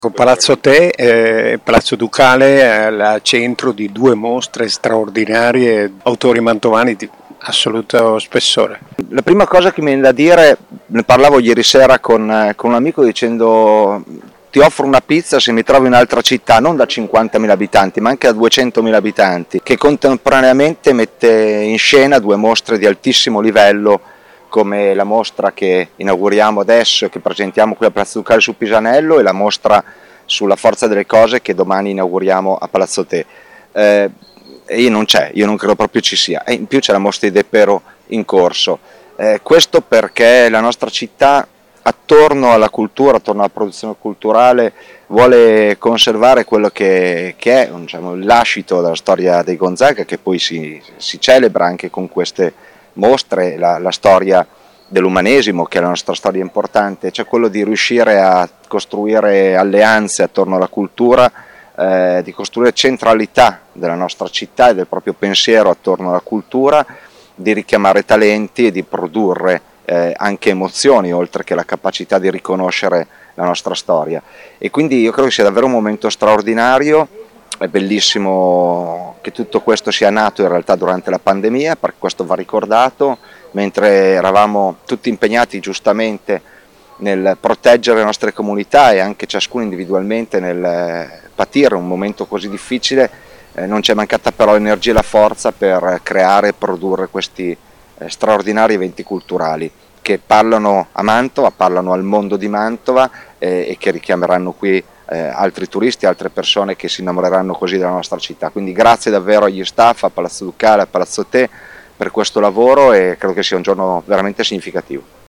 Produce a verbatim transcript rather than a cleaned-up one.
Con Palazzo Te e Palazzo Ducale è al centro di due mostre straordinarie, autori mantovani di assoluto spessore. La prima cosa che mi viene da dire, ne parlavo ieri sera con, con un amico dicendo ti offro una pizza se mi trovi in un'altra città, non da cinquantamila abitanti ma anche da duecentomila abitanti, che contemporaneamente mette in scena due mostre di altissimo livello come la mostra che inauguriamo adesso e che presentiamo qui a Palazzo Ducale su Pisanello e la mostra sulla forza delle cose che domani inauguriamo a Palazzo Te. Eh, e non c'è, io non credo proprio ci sia, e in più c'è la mostra di De Pero in corso. Eh, questo perché la nostra città attorno alla cultura, attorno alla produzione culturale vuole conservare quello che, che è diciamo, il lascito della storia dei Gonzaga, che poi si, si celebra anche con queste mostre, la, la storia dell'umanesimo, che è la nostra storia importante, cioè quello di riuscire a costruire alleanze attorno alla cultura, eh, di costruire centralità della nostra città e del proprio pensiero attorno alla cultura, di richiamare talenti e di produrre eh, anche emozioni, oltre che la capacità di riconoscere la nostra storia. E quindi io credo che sia davvero un momento straordinario. È bellissimo che tutto questo sia nato in realtà durante la pandemia, perché questo va ricordato, mentre eravamo tutti impegnati giustamente nel proteggere le nostre comunità e anche ciascuno individualmente nel patire un momento così difficile, eh, non ci è mancata però l'energia e la forza per creare e produrre questi eh, straordinari eventi culturali che parlano a Mantova, parlano al mondo di Mantova eh, e che richiameranno qui Eh, altri turisti, altre persone che si innamoreranno così della nostra città. Quindi grazie davvero agli staff, a Palazzo Ducale, a Palazzo Te per questo lavoro e credo che sia un giorno veramente significativo.